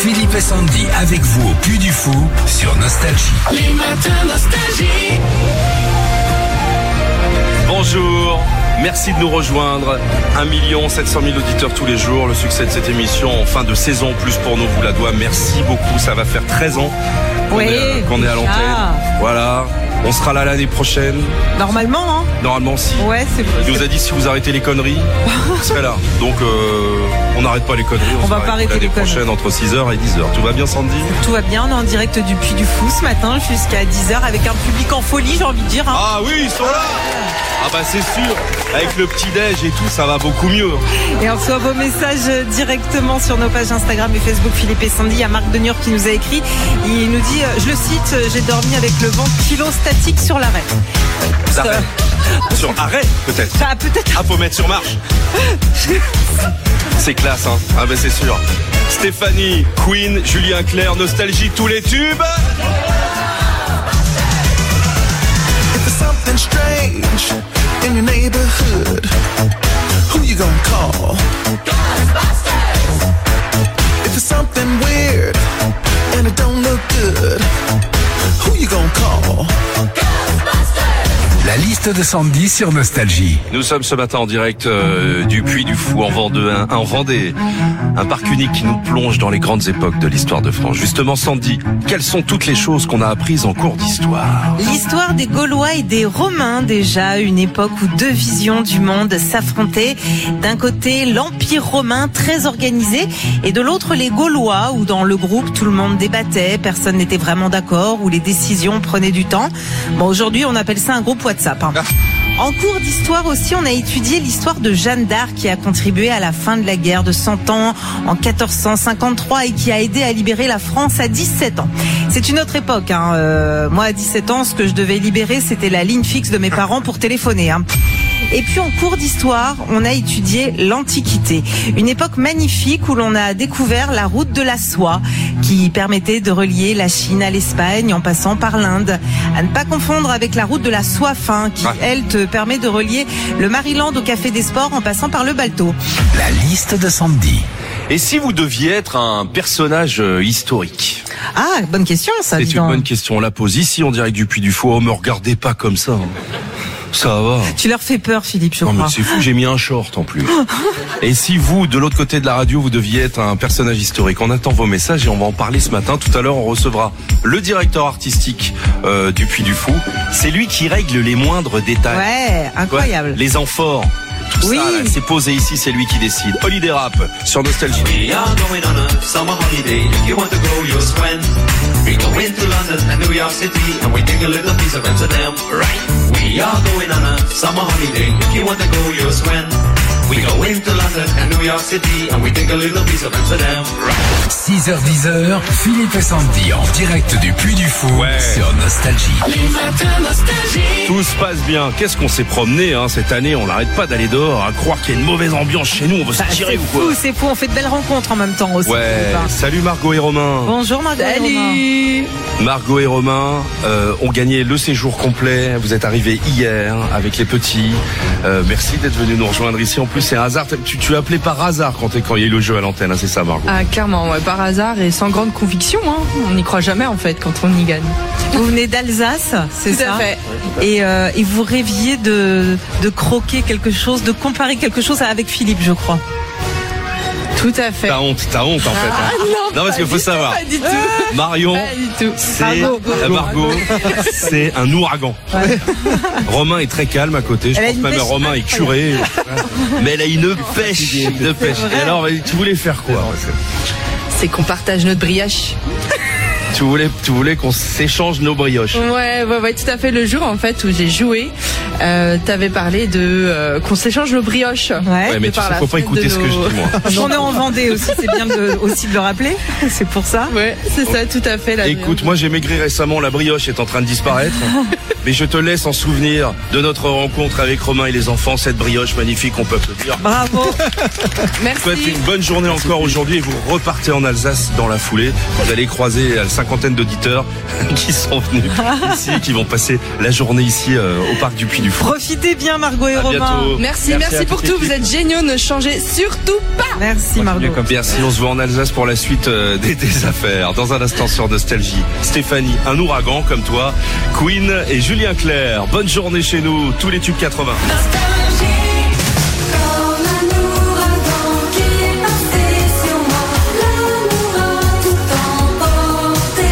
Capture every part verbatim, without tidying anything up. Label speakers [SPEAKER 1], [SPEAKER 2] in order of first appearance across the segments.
[SPEAKER 1] Philippe et Sandy avec vous au Puy du Fou sur Nostalgie.
[SPEAKER 2] Les matins Nostalgie.
[SPEAKER 3] Bonjour, merci de nous rejoindre. un million sept cent mille auditeurs tous les jours. Le succès de cette émission en fin de saison, plus pour nous, vous la doit. Merci beaucoup, ça va faire treize ans qu'on
[SPEAKER 4] oui,
[SPEAKER 3] est, qu'on est à l'antenne. Voilà, on sera là l'année prochaine.
[SPEAKER 4] Normalement, hein.
[SPEAKER 3] Normalement, si.
[SPEAKER 4] Ouais, c'est vrai.
[SPEAKER 3] Il nous a dit si vous arrêtez les conneries, vous serez là. Donc, euh, on n'arrête pas les conneries. On,
[SPEAKER 4] on va pas arrêter les conneries.
[SPEAKER 3] L'année prochaine entre six heures et dix heures. Tout va bien, Sandy?
[SPEAKER 4] Tout va bien, on est en direct du Puy du Fou ce matin jusqu'à dix heures avec un public en folie, j'ai envie de dire. Hein.
[SPEAKER 3] Ah oui, ils sont là. Ah bah c'est sûr, avec le petit-déj et tout, ça va beaucoup mieux.
[SPEAKER 4] Et on reçoit vos messages directement sur nos pages Instagram et Facebook. Philippe et Sandy, il y a Marc Denior qui nous a écrit. Il nous dit, je le cite, j'ai dormi avec le ventilo statique sur l'arrêt.
[SPEAKER 3] L'arrêt. Sur arrêt, peut-être.
[SPEAKER 4] Ah, peut-être.
[SPEAKER 3] Ah, faut mettre sur marche. C'est classe, hein. Ah bah c'est sûr. Stéphanie, Queen, Julien Clerc, Nostalgie, tous les tubes.
[SPEAKER 5] Something strange in your neighborhood. Who you gonna call? Ghostbusters! If it's something weird and it don't look good, who you gonna call? Ghostbusters!
[SPEAKER 1] La liste de Sandy sur Nostalgie.
[SPEAKER 3] Nous sommes ce matin en direct euh, du Puy du Fou en Vendée, un, en Vendée, un parc unique qui nous plonge dans les grandes époques de l'histoire de France. Justement, Sandy, quelles sont toutes les choses qu'on a apprises en cours d'histoire?
[SPEAKER 4] L'histoire des Gaulois et des Romains, déjà une époque où deux visions du monde s'affrontaient. D'un côté, l'Empire romain très organisé, et de l'autre, les Gaulois, où dans le groupe tout le monde débattait, personne n'était vraiment d'accord, où les décisions prenaient du temps. Bon, aujourd'hui, on appelle ça un groupe WhatsApp. Hein. En cours d'histoire aussi, on a étudié l'histoire de Jeanne d'Arc qui a contribué à la fin de la guerre de Cent Ans en quatorze cent cinquante-trois et qui a aidé à libérer la France à dix-sept ans. C'est une autre époque. Hein. Euh, moi, à dix-sept ans, ce que je devais libérer, c'était la ligne fixe de mes parents pour téléphoner. Hein. Et puis en cours d'histoire, on a étudié l'Antiquité, une époque magnifique où l'on a découvert la route de la soie qui permettait de relier la Chine à l'Espagne en passant par l'Inde. À ne pas confondre avec la route de la soie fin qui, elle, te permet de relier le Maryland au Café des Sports en passant par le Balto.
[SPEAKER 1] La liste de Sandy.
[SPEAKER 3] Et si vous deviez être un personnage euh, historique?
[SPEAKER 4] Ah, bonne question ça.
[SPEAKER 3] C'est
[SPEAKER 4] dis
[SPEAKER 3] une
[SPEAKER 4] donc.
[SPEAKER 3] bonne question, on la pose ici en direct du Puy du Fou. Oh, me regardez pas comme ça. Ça va.
[SPEAKER 4] Tu leur fais peur, Philippe, je
[SPEAKER 3] non,
[SPEAKER 4] crois.
[SPEAKER 3] Mais c'est fou, j'ai mis un short en plus. Et si vous, de l'autre côté de la radio, vous deviez être un personnage historique, on attend vos messages et on va en parler ce matin. Tout à l'heure, on recevra le directeur artistique euh, du Puy du Fou. C'est lui qui règle les moindres détails.
[SPEAKER 4] Ouais, incroyable.
[SPEAKER 3] Ouais, les amphores. Tout
[SPEAKER 4] oui.
[SPEAKER 3] ça, là, c'est posé ici, c'est lui qui décide. Holiday Rap sur Nostalgie.
[SPEAKER 6] We are going on a summer holiday. If you want to go, you'll swim. We go into London and New York City, and we take a little piece of Amsterdam, right? We are going on a summer holiday. If you want to go, you'll swim. We go into London and New York City, and we take a little piece of Amsterdam, right?
[SPEAKER 1] six heures dix heures, Philippe et Sandy en direct du Puy du Fou
[SPEAKER 3] ouais.
[SPEAKER 1] sur Nostalgie.
[SPEAKER 2] Les matins Nostalgie.
[SPEAKER 3] Tout se passe bien. Qu'est-ce qu'on s'est promené hein, cette année? On n'arrête pas d'aller dehors, à croire qu'il y a une mauvaise ambiance chez nous. On veut se
[SPEAKER 4] Bah,
[SPEAKER 3] tirer
[SPEAKER 4] ou
[SPEAKER 3] quoi?
[SPEAKER 4] C'est fou, on fait de belles rencontres en même temps aussi.
[SPEAKER 3] Ouais. Salut Margot et Romain.
[SPEAKER 4] Bonjour Margot et Romain.
[SPEAKER 3] Margot et Romain euh, ont gagné le séjour complet. Vous êtes arrivés hier avec les petits. Euh, merci d'être venus nous rejoindre ici. En plus, c'est un hasard. Tu, tu as appelé par hasard quand, quand il y a eu le jeu à l'antenne. Hein, c'est ça, Margot?
[SPEAKER 7] Ah, clairement, ouais, par hasard et sans grande conviction. Hein. On n'y croit jamais en fait quand on y gagne.
[SPEAKER 4] Vous venez d'Alsace, c'est
[SPEAKER 7] Tout
[SPEAKER 4] ça?
[SPEAKER 7] à fait.
[SPEAKER 4] Et, euh, et vous rêviez de, de croquer quelque chose, de comparer quelque chose avec Philippe, je crois.
[SPEAKER 7] Tout à fait.
[SPEAKER 3] T'as honte, t'as honte en fait.
[SPEAKER 7] Ah,
[SPEAKER 3] hein.
[SPEAKER 7] non,
[SPEAKER 3] non, parce qu'il faut
[SPEAKER 7] du
[SPEAKER 3] savoir.
[SPEAKER 7] Tout, pas du tout.
[SPEAKER 3] Marion,
[SPEAKER 7] Pas du tout.
[SPEAKER 3] c'est
[SPEAKER 7] Margot.
[SPEAKER 3] euh, Margot, c'est un ouragan.
[SPEAKER 4] Ouais.
[SPEAKER 3] Romain est très calme à côté. Je
[SPEAKER 4] Elle a
[SPEAKER 3] pense
[SPEAKER 4] une
[SPEAKER 3] même
[SPEAKER 4] pêche
[SPEAKER 3] que Romain est curé. Mais elle a une pêche, une pêche. Et alors, tu voulais faire quoi?
[SPEAKER 7] C'est qu'on partage notre brioche.
[SPEAKER 3] Tu voulais, tu voulais qu'on s'échange nos brioches.
[SPEAKER 7] Ouais, ouais, ouais, tout à fait. Le jour en fait où j'ai joué, euh, t'avais parlé de euh, qu'on s'échange nos brioches.
[SPEAKER 4] Ouais.
[SPEAKER 3] Ouais, mais
[SPEAKER 7] De
[SPEAKER 3] tu
[SPEAKER 7] par
[SPEAKER 3] sais,
[SPEAKER 7] la
[SPEAKER 3] faut pas
[SPEAKER 7] fenêtre
[SPEAKER 3] écouter
[SPEAKER 7] de
[SPEAKER 3] ce que
[SPEAKER 7] nos-
[SPEAKER 3] je dis moi.
[SPEAKER 4] On est en Vendée aussi, c'est bien de, aussi de le rappeler. C'est pour ça.
[SPEAKER 7] Ouais, c'est ça, tout à fait. Là,
[SPEAKER 3] Écoute, moi j'ai maigri récemment, la brioche est en train de disparaître. Mais je te laisse en souvenir de notre rencontre avec Romain et les enfants, cette brioche magnifique, on peut applaudir.
[SPEAKER 4] Bravo.
[SPEAKER 3] Je vous souhaite
[SPEAKER 7] Merci.
[SPEAKER 3] une bonne journée encore aujourd'hui et vous repartez en Alsace dans la foulée. Vous allez croiser la cinquantaine d'auditeurs qui sont venus ici, qui vont passer la journée ici euh, au parc du Puy du Fou.
[SPEAKER 4] Profitez bien, Margot et
[SPEAKER 3] À
[SPEAKER 4] Romain.
[SPEAKER 3] bientôt.
[SPEAKER 7] Merci,
[SPEAKER 8] Merci
[SPEAKER 7] merci,
[SPEAKER 8] à
[SPEAKER 7] pour
[SPEAKER 8] toute
[SPEAKER 7] tout. Vous
[SPEAKER 8] l'équipe.
[SPEAKER 7] êtes géniaux. Ne changez surtout pas.
[SPEAKER 4] Merci, Margot.
[SPEAKER 8] Comme ça.
[SPEAKER 3] Merci, on se voit en Alsace pour la suite euh, des, des affaires. Dans un instant sur Nostalgie. Stéphanie, un ouragan comme toi. Queen et Julien Clerc. Bonne journée chez nous, tous les tubes quatre-vingts.
[SPEAKER 2] Comme un ouragan qui est passé sur moi, l'amour a tout emporté,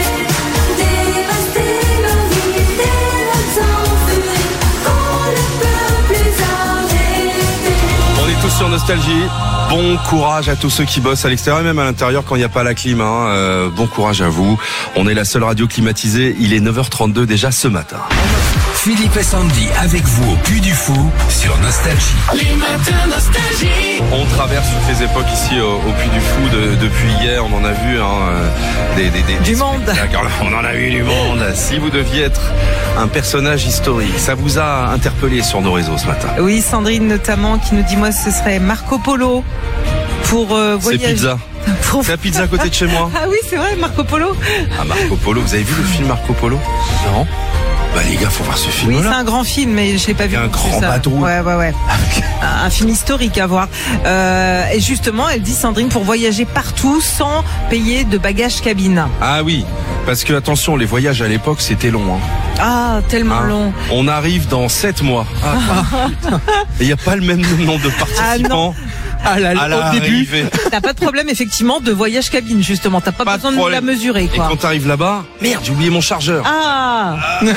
[SPEAKER 2] dévasté ma vie, des notes en furie, qu'on ne peut plus arrêter.
[SPEAKER 3] On est tous sur Nostalgie. Bon courage à tous ceux qui bossent à l'extérieur et même à l'intérieur quand il n'y a pas la clim. Hein. Euh, bon courage à vous. On est la seule radio climatisée. Il est neuf heures trente-deux déjà ce matin.
[SPEAKER 1] Philippe et Sandy avec vous au Puy du Fou sur Nostalgie.
[SPEAKER 2] Les matins nostalgie.
[SPEAKER 3] On traverse toutes les époques ici au, au Puy du Fou de- depuis hier. On en a vu hein, euh, des, des, des,
[SPEAKER 4] Du
[SPEAKER 3] des
[SPEAKER 4] monde.
[SPEAKER 3] spectacles. On en a vu du monde. Si vous deviez être un personnage historique, ça vous a interpellé sur nos réseaux ce matin.
[SPEAKER 4] Oui, Sandrine notamment qui nous dit moi ce serait Marco Polo pour euh,
[SPEAKER 3] C'est
[SPEAKER 4] voyager.
[SPEAKER 3] pizza.
[SPEAKER 4] Pour-
[SPEAKER 3] C'est la pizza à côté de chez moi.
[SPEAKER 4] Ah oui, c'est vrai, Marco Polo.
[SPEAKER 3] Ah, Marco Polo. Vous avez vu le film Marco Polo?
[SPEAKER 8] Non.
[SPEAKER 3] Bah les gars, faut voir ce
[SPEAKER 4] Oui,
[SPEAKER 3] film-là.
[SPEAKER 4] c'est un grand film, mais je l'ai pas vu.
[SPEAKER 3] Il y a un
[SPEAKER 4] non plus,
[SPEAKER 3] grand
[SPEAKER 4] ça.
[SPEAKER 3] bateau.
[SPEAKER 4] Ouais, ouais, ouais. un, un film historique à voir. Euh, et justement, elle dit Sandrine pour voyager partout sans payer de bagages cabine.
[SPEAKER 3] Ah oui, parce que attention, les voyages à l'époque c'était long. Hein.
[SPEAKER 4] Ah, tellement
[SPEAKER 3] Hein.
[SPEAKER 4] long.
[SPEAKER 3] On arrive dans sept mois. Ah, putain. Et il n'y a pas le même nombre de participants
[SPEAKER 8] Ah, là,
[SPEAKER 3] à
[SPEAKER 8] au début.
[SPEAKER 3] l'arrivée.
[SPEAKER 4] T'as pas de problème effectivement de voyage cabine justement. T'as pas,
[SPEAKER 3] Pas de
[SPEAKER 4] besoin de, nous la
[SPEAKER 3] problème.
[SPEAKER 4] mesurer
[SPEAKER 3] Et
[SPEAKER 4] quoi.
[SPEAKER 3] quand t'arrives là-bas, merde, j'ai oublié mon chargeur.
[SPEAKER 4] Ah.
[SPEAKER 3] Ouais.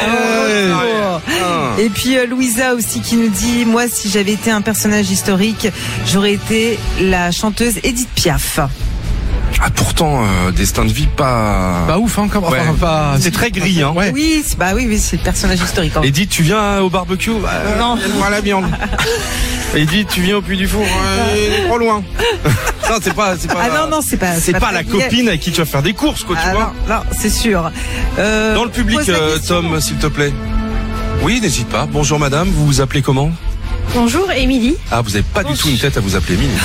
[SPEAKER 4] Oh.
[SPEAKER 3] Ah.
[SPEAKER 4] Et puis euh, Louisa aussi qui nous dit moi si j'avais été un personnage historique j'aurais été la chanteuse Edith Piaf.
[SPEAKER 3] Ah, pourtant, euh, destin de vie pas...
[SPEAKER 8] Pas ouf, hein, comme, enfin,
[SPEAKER 3] Ouais.
[SPEAKER 8] pas.
[SPEAKER 3] C'est très gris, hein.
[SPEAKER 8] Ouais.
[SPEAKER 4] Oui, c'est- bah oui, oui, c'est le personnage historique. hein.
[SPEAKER 3] Edith, tu viens au barbecue? Bah,
[SPEAKER 4] Non.
[SPEAKER 3] viens voir la viande. Edith, tu viens au Puy du Fou? Ouais, trop loin. Non, c'est pas, c'est pas.
[SPEAKER 4] Ah non non c'est pas
[SPEAKER 3] C'est pas,
[SPEAKER 4] très
[SPEAKER 3] la
[SPEAKER 4] bien.
[SPEAKER 3] copine avec qui tu vas faire des courses, quoi, tu
[SPEAKER 4] Ah,
[SPEAKER 3] vois.
[SPEAKER 4] non, non, c'est sûr. Euh,
[SPEAKER 3] Dans le public,
[SPEAKER 4] pose la
[SPEAKER 3] euh,
[SPEAKER 4] question.
[SPEAKER 3] Tom, s'il te plaît. Oui, n'hésite pas. Bonjour madame, vous vous appelez comment?
[SPEAKER 9] Bonjour, Émilie,
[SPEAKER 3] Ah, vous avez pas du tout une tête à vous appeler Émilie.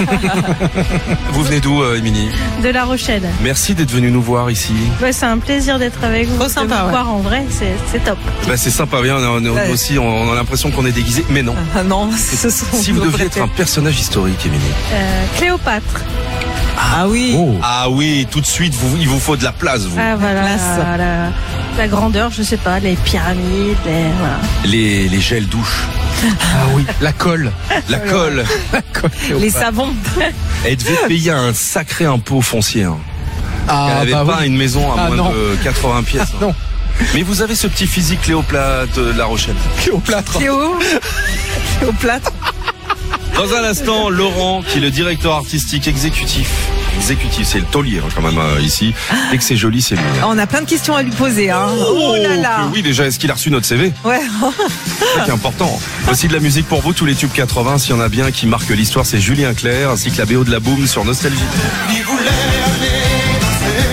[SPEAKER 3] Vous venez d'où, euh, Émilie?
[SPEAKER 9] de La Rochelle.
[SPEAKER 3] Merci d'être venue nous voir ici.
[SPEAKER 9] Ouais, c'est un plaisir d'être avec vous.
[SPEAKER 4] Trop
[SPEAKER 9] de
[SPEAKER 4] sympa,
[SPEAKER 9] vous
[SPEAKER 4] ouais.
[SPEAKER 9] voir en vrai, c'est c'est top.
[SPEAKER 3] Bah, c'est sympa, bien. On, on-
[SPEAKER 4] Ouais.
[SPEAKER 3] aussi, on a l'impression qu'on est déguisé, mais non.
[SPEAKER 4] Ah non, ce sont
[SPEAKER 3] Si vous
[SPEAKER 4] nos
[SPEAKER 3] deviez être
[SPEAKER 4] préférés.
[SPEAKER 3] un personnage historique, Émilie.
[SPEAKER 9] Euh, Cléopâtre.
[SPEAKER 4] Ah oui.
[SPEAKER 8] Oh.
[SPEAKER 3] Ah oui, tout de suite, vous, il vous faut de la place, vous.
[SPEAKER 9] Ah voilà,
[SPEAKER 4] classe.
[SPEAKER 9] la, la, la grandeur, je sais pas, les pyramides, les voilà.
[SPEAKER 3] Les, les gels douche,
[SPEAKER 8] Ah oui, la colle.
[SPEAKER 3] la colle.
[SPEAKER 4] Les savons.
[SPEAKER 3] Elle devait payer un sacré impôt foncier. Hein.
[SPEAKER 8] Ah,
[SPEAKER 3] Elle n'avait
[SPEAKER 8] bah
[SPEAKER 3] pas
[SPEAKER 8] oui.
[SPEAKER 3] une maison à
[SPEAKER 8] Ah,
[SPEAKER 3] moins
[SPEAKER 8] non.
[SPEAKER 3] de quatre-vingts pièces. hein.
[SPEAKER 8] Non.
[SPEAKER 3] Mais vous avez ce petit physique Cléopâtre de La Rochelle.
[SPEAKER 8] Cléopâtre.
[SPEAKER 4] Théo. Théo plâtre.
[SPEAKER 3] Dans un instant, Laurent, qui est le directeur artistique exécutif. Exécutif, c'est le taulier hein, quand même euh, ici. Dès que c'est joli, c'est lui. hein.
[SPEAKER 4] On a plein de questions à lui poser. Hein. Oh là là.
[SPEAKER 3] que oui, déjà, est-ce qu'il a reçu notre C V?
[SPEAKER 4] Ouais.
[SPEAKER 3] C'est ça qui est important. Aussi de la musique pour vous, tous les tubes quatre-vingts. S'il y en a bien qui marquent l'histoire, c'est Julien Clerc, ainsi que la B O de la Boom sur Nostalgie.
[SPEAKER 5] Il voulait aller danser,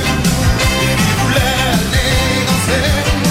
[SPEAKER 5] il voulait aller danser,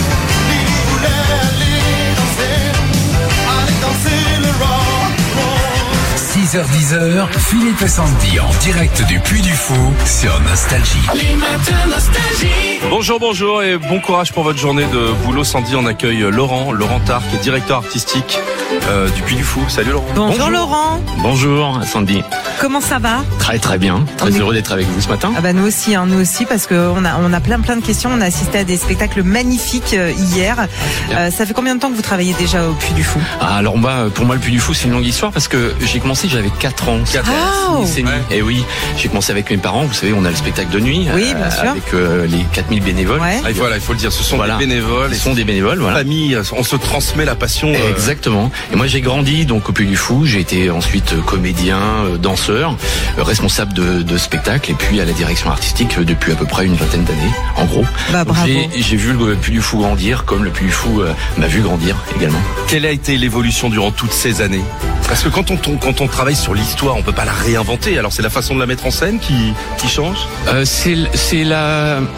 [SPEAKER 5] il voulait aller danser, aller danser le rock roll.
[SPEAKER 1] six heures dix heures, Philippe et Sandy en direct du Puy du Fou sur Nostalgie.
[SPEAKER 2] Les matins nostalgie.
[SPEAKER 3] Bonjour, bonjour et bon courage pour votre journée de boulot. Sandy, on accueille Laurent, Laurent Tard, qui est directeur artistique euh, du Puy du Fou. Salut Laurent.
[SPEAKER 4] Bonjour, Laurent.
[SPEAKER 10] Bonjour Sandy,
[SPEAKER 4] Comment ça va?
[SPEAKER 10] très très bien, très
[SPEAKER 4] On est-
[SPEAKER 10] heureux d'être avec vous ce matin.
[SPEAKER 4] Ah bah nous aussi, hein, nous aussi, parce qu'on a on a plein plein de questions. On a assisté à des spectacles magnifiques euh, hier. Euh, ça fait combien de temps que vous travaillez déjà au Puy du Fou?
[SPEAKER 10] Ah, alors moi, pour moi le Puy du Fou c'est une longue histoire parce que j'ai commencé, j'avais quatre ans.
[SPEAKER 3] Quatre
[SPEAKER 4] ans.
[SPEAKER 10] Une décennie.
[SPEAKER 3] Ouais.
[SPEAKER 10] Et oui, j'ai commencé avec mes parents, vous savez on a le spectacle de nuit
[SPEAKER 4] Oui, bien sûr.
[SPEAKER 10] avec euh, les quatre mille bénévoles.
[SPEAKER 4] Ouais.
[SPEAKER 3] Ah, voilà, il faut le dire, ce sont
[SPEAKER 10] Voilà.
[SPEAKER 3] des bénévoles.
[SPEAKER 10] Ce sont des bénévoles,
[SPEAKER 3] La
[SPEAKER 10] voilà.
[SPEAKER 3] famille, on se transmet la passion. euh,
[SPEAKER 10] Exactement. Et moi j'ai grandi donc au Puy du Fou. J'ai été ensuite euh, comédien, euh, danseur, euh, responsable de, de spectacle et puis à la direction artistique euh, depuis à peu près une vingtaine d'années, en gros.
[SPEAKER 4] Bah
[SPEAKER 10] Donc,
[SPEAKER 4] bravo.
[SPEAKER 10] j'ai, j'ai vu le Puy du Fou grandir comme le Puy du Fou euh, m'a vu grandir également.
[SPEAKER 3] Quelle a été l'évolution durant toutes ces années? Parce que quand on, on- quand on travaille sur l'histoire, on peut pas la réinventer. Alors c'est la façon de la mettre en scène qui, qui change.
[SPEAKER 10] Euh, c'est, c'est la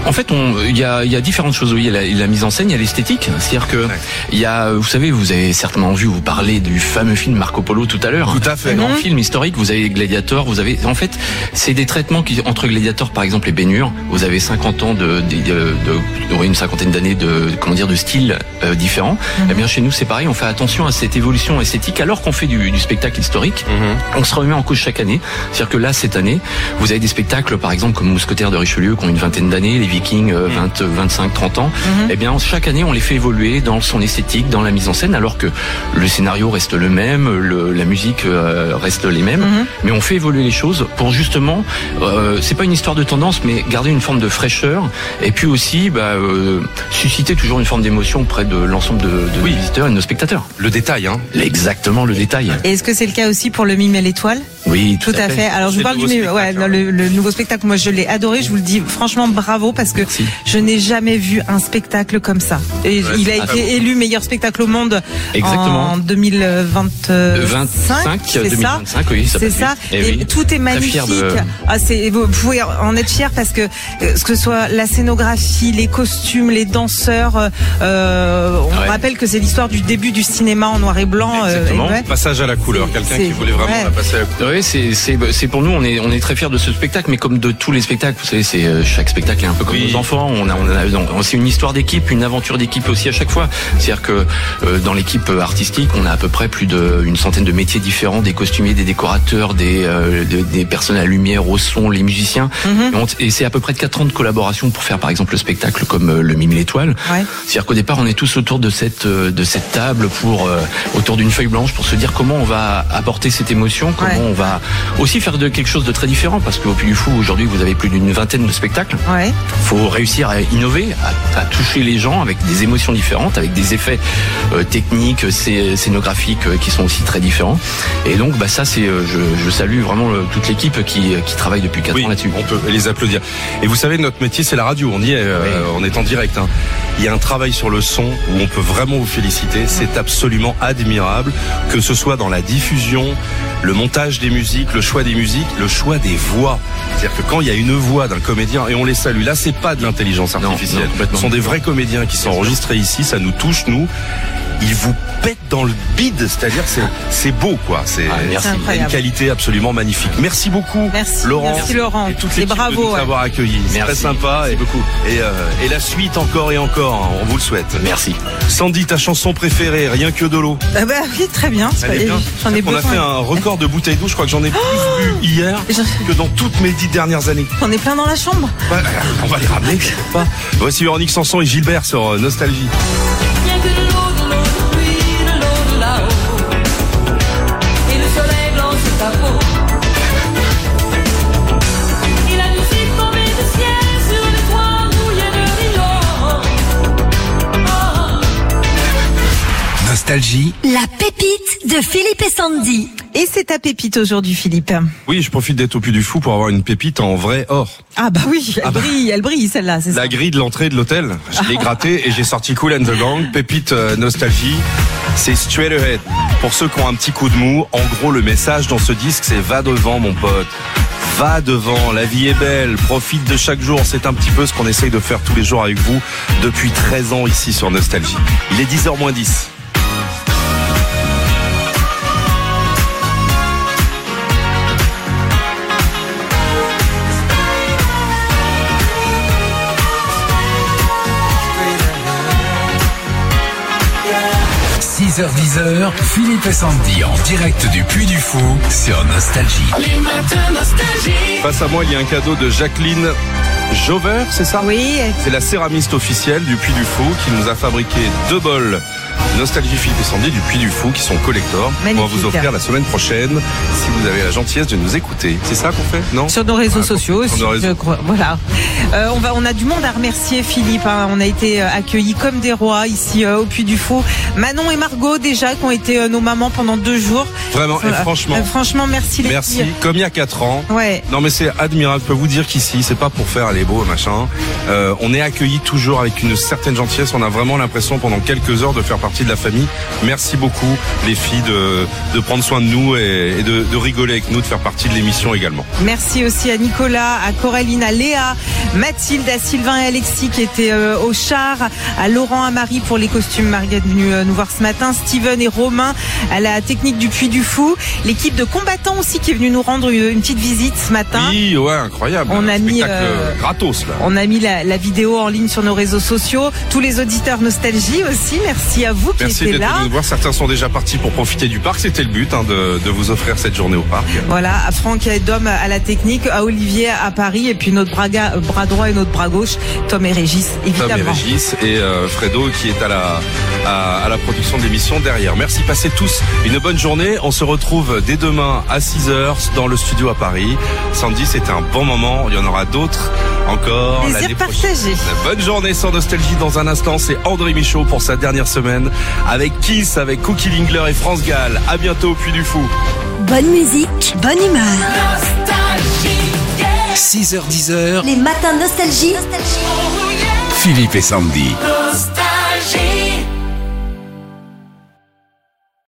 [SPEAKER 10] En fait, on, il y a, il y a différentes choses. Oui, il y a la, la mise en scène, il y a l'esthétique. C'est-à-dire que, ouais. il y a, vous savez, vous avez certainement vu, vous parler du fameux film Marco Polo tout à l'heure.
[SPEAKER 3] Tout à fait.
[SPEAKER 10] Dans
[SPEAKER 3] Mmh.
[SPEAKER 10] le film historique, vous avez Gladiator, vous avez, en fait, c'est des traitements qui, entre Gladiator, par exemple, et Ben-Hur, vous avez cinquante ans de, de, de, de, de une cinquantaine d'années de, comment dire, de style euh, différents. Mmh. Eh bien, chez nous, c'est pareil, on fait attention à cette évolution esthétique, alors qu'on fait du, du spectacle historique. Mmh. On se remet en cause chaque année. C'est-à-dire que là, cette année, vous avez des spectacles, par exemple, comme Mousquetaires de Richelieu, qui ont une vingtaine d'années, les Vikings, euh, vingt, vingt-cinq, trente ans. Mmh. Eh bien, chaque année, on les fait évoluer dans son esthétique, dans la mise en scène, alors que le scénario reste le même, le, la musique euh, reste les mêmes, mmh. mais on fait évoluer les choses pour justement, euh, c'est pas une histoire de tendance, mais garder une forme de fraîcheur, et puis aussi bah, euh, susciter toujours une forme d'émotion auprès de l'ensemble de, de oui. nos visiteurs et de nos spectateurs.
[SPEAKER 3] Le détail, hein.
[SPEAKER 10] Exactement, le détail.
[SPEAKER 4] Et est-ce que c'est le cas aussi pour le Mime et l'étoile ?
[SPEAKER 10] Oui,
[SPEAKER 4] tout, tout à fait. fait. Alors je vous parle du Mime, ouais, non, le, le nouveau spectacle. Moi, je l'ai adoré. Je vous le dis franchement, bravo, parce que Merci. je n'ai jamais vu un spectacle comme ça. Et ouais, il a été bon. élu meilleur spectacle au monde
[SPEAKER 10] Exactement.
[SPEAKER 4] en deux mille vingt-cinq.
[SPEAKER 10] vingt-cinq,
[SPEAKER 4] c'est
[SPEAKER 10] deux mille vingt-cinq, ça.
[SPEAKER 4] Oui, ça c'est ça. Et, et oui. tout est magnifique. De... Ah, c'est, vous pouvez en être fier parce que que ce soit la scénographie, les costumes, les danseurs. Euh, on ouais. rappelle que c'est l'histoire du début du cinéma en noir et blanc.
[SPEAKER 3] Exactement.
[SPEAKER 4] Euh, et ouais.
[SPEAKER 3] Passage à la couleur.
[SPEAKER 4] C'est,
[SPEAKER 3] Quelqu'un
[SPEAKER 4] c'est,
[SPEAKER 3] qui voulait vraiment
[SPEAKER 4] ouais.
[SPEAKER 3] la passer à la couleur.
[SPEAKER 10] Oui, c'est c'est c'est pour nous. On est on est très fiers de ce spectacle, mais comme de tous les spectacles, vous savez, c'est chaque spectacle est un peu comme oui. nos enfants. On a on a c'est une histoire d'équipe, une aventure d'équipe aussi à chaque fois. C'est-à-dire que euh, dans l'équipe artistique, on a à peu près plus d'une centaine de métiers différents, des costumiers, des décorateurs, des euh, des, des personnes à la lumière, au son, les musiciens. Mm-hmm. Et, on, et c'est à peu près de quatre ans de collaboration pour faire par exemple le spectacle comme euh, le Mime et l'étoile.
[SPEAKER 4] Ouais.
[SPEAKER 10] C'est-à-dire qu'au départ, on est tous autour de cette euh, de cette table pour euh, autour d'une feuille blanche pour se dire comment on va apporter cette émotion, comment ouais. on va aussi faire de quelque chose de très différent, parce qu'au Puy du Fou aujourd'hui vous avez plus d'une vingtaine de spectacles.
[SPEAKER 4] Ouais.
[SPEAKER 10] Faut réussir à innover, à, à toucher les gens avec des émotions différentes, avec des effets euh, techniques, scénographiques euh, qui sont aussi très différents. Et donc bah ça c'est euh, je, je salue vraiment le, toute l'équipe qui qui travaille depuis quatre
[SPEAKER 3] oui,
[SPEAKER 10] ans là-dessus.
[SPEAKER 3] On peut les applaudir. Et vous savez, notre métier c'est la radio. On y est, euh, oui. on est en direct. Hein. Il y a un travail sur le son où on peut vraiment vous féliciter. C'est absolument admirable, que ce soit dans la diffusion, le montage des musiques, le choix des musiques, le choix des voix. C'est-à-dire que quand il y a une voix d'un comédien, et on les salue, là c'est pas de l'intelligence artificielle. Non, non, ce sont des vrais comédiens qui sont enregistrés ici, ça nous touche, nous. Ils vous pètent dans le bide, c'est-à-dire c'est c'est beau quoi, c'est ah, une qualité absolument magnifique. Merci beaucoup,
[SPEAKER 4] merci,
[SPEAKER 3] Laurent,
[SPEAKER 4] merci Laurent,
[SPEAKER 3] et toute
[SPEAKER 4] l'équipe
[SPEAKER 3] de nous
[SPEAKER 4] ouais.
[SPEAKER 3] avoir accueillis. C'est très sympa
[SPEAKER 10] merci
[SPEAKER 3] et
[SPEAKER 10] beaucoup.
[SPEAKER 3] Et, euh, et la suite encore et encore, on vous le souhaite.
[SPEAKER 10] Merci.
[SPEAKER 3] Sandy, ta chanson préférée, Rien que de l'eau.
[SPEAKER 4] Ah bah oui, très bien.
[SPEAKER 3] bien.
[SPEAKER 4] J'en ai
[SPEAKER 3] on a fait un record de bouteilles d'eau. Je crois que j'en ai plus oh bu hier que dans toutes mes dix dernières années.
[SPEAKER 4] On est plein dans la chambre.
[SPEAKER 3] Bah, on va les ramener. Pas. Voici Véronique Sanson et Gilbert sur Nostalgie.
[SPEAKER 1] Nostalgie.
[SPEAKER 11] La pépite de Philippe et Sandy.
[SPEAKER 4] Et c'est ta pépite aujourd'hui, Philippe.
[SPEAKER 3] Oui, je profite d'être au Puy du Fou pour avoir une pépite en vrai or.
[SPEAKER 4] Ah bah oui, elle
[SPEAKER 3] ah bah.
[SPEAKER 4] brille, elle brille celle-là, c'est ça.
[SPEAKER 3] La grille de l'entrée de l'hôtel, je l'ai grattée et j'ai sorti Kool and the Gang, pépite euh, Nostalgie. C'est Straight Ahead. Pour ceux qui ont un petit coup de mou, en gros le message dans ce disque c'est va devant mon pote. Va devant, la vie est belle, profite de chaque jour. C'est un petit peu ce qu'on essaye de faire tous les jours avec vous depuis treize ans ici sur Nostalgie. Il est dix heures moins dix.
[SPEAKER 1] six heures dix, Philippe et Sandy en direct du Puy du Fou sur Nostalgie.
[SPEAKER 2] Les matins Nostalgie.
[SPEAKER 3] Face à moi, il y a un cadeau de Jacqueline Jover, c'est ça ?
[SPEAKER 4] Oui.
[SPEAKER 3] C'est la céramiste officielle du Puy du Fou qui nous a fabriqué deux bols Nostalgie Philippe et Sandy du Puy du Fou qui sont collector. On va vous offrir la semaine prochaine si vous avez la gentillesse de nous écouter. C'est ça qu'on fait ? Non ?
[SPEAKER 4] Sur nos réseaux
[SPEAKER 3] ah,
[SPEAKER 4] sociaux aussi.
[SPEAKER 3] Réseaux.
[SPEAKER 4] Je crois. Voilà. Euh, on va, on a du monde à remercier, Philippe. Hein. On a été accueillis comme des rois ici euh, au Puy du Fou. Manon et Margot déjà qui ont été euh, nos mamans pendant deux jours.
[SPEAKER 3] Vraiment. Et franchement.
[SPEAKER 4] Euh, franchement, merci les
[SPEAKER 3] Merci.
[SPEAKER 4] filles.
[SPEAKER 3] Comme il y a quatre ans.
[SPEAKER 4] Ouais.
[SPEAKER 3] Non mais c'est admirable. Je peux vous dire qu'ici, c'est pas pour faire les beaux machin. Euh, on est accueillis toujours avec une certaine gentillesse. On a vraiment l'impression pendant quelques heures de faire partie partie de la famille. Merci beaucoup les filles de, de prendre soin de nous et, et de, de rigoler avec nous, de faire partie de l'émission également.
[SPEAKER 4] Merci aussi à Nicolas, à Coraline, à Léa, Mathilde, à Sylvain et Alexis qui étaient euh, au char, à Laurent, à Marie pour les costumes. Marie est venue euh, nous voir ce matin, Steven et Romain à la technique du Puy du Fou, l'équipe de combattants aussi qui est venue nous rendre une, une petite visite ce matin.
[SPEAKER 3] Oui, ouais, incroyable.
[SPEAKER 4] On a
[SPEAKER 3] un
[SPEAKER 4] mis
[SPEAKER 3] spectacle
[SPEAKER 4] euh,
[SPEAKER 3] gratos là.
[SPEAKER 4] On a mis la, la vidéo en ligne sur nos réseaux sociaux. Tous les auditeurs Nostalgie aussi, merci à vous qui
[SPEAKER 3] Merci
[SPEAKER 4] étiez
[SPEAKER 3] d'être
[SPEAKER 4] là.
[SPEAKER 3] venus nous voir. Certains sont déjà partis pour profiter du parc. C'était le but hein, de, de vous offrir cette journée au parc.
[SPEAKER 4] Voilà, à Franck et Dom à la technique, à Olivier à Paris et puis notre bras, ga- bras droit et notre bras gauche, Tom et Régis évidemment.
[SPEAKER 3] Tom et Régis et euh, Fredo qui est à la à, à la production de l'émission derrière. Merci, passez tous une bonne journée. On se retrouve dès demain à six heures dans le studio à Paris. Sandy, c'était un bon moment. Il y en aura d'autres encore.
[SPEAKER 4] Plaisir
[SPEAKER 3] l'année
[SPEAKER 4] partagé.
[SPEAKER 3] prochaine. Bonne journée sur Nostalgie. Dans un instant, c'est André Michaud pour sa dernière semaine avec Kiss, avec Cookie Lingler et France Gall. À bientôt au Puy du Fou.
[SPEAKER 11] Bonne musique, bonne humeur.
[SPEAKER 1] six heures dix heures,
[SPEAKER 11] Les matins nostalgie.
[SPEAKER 1] Philippe et Sandy.
[SPEAKER 2] Nostalgie.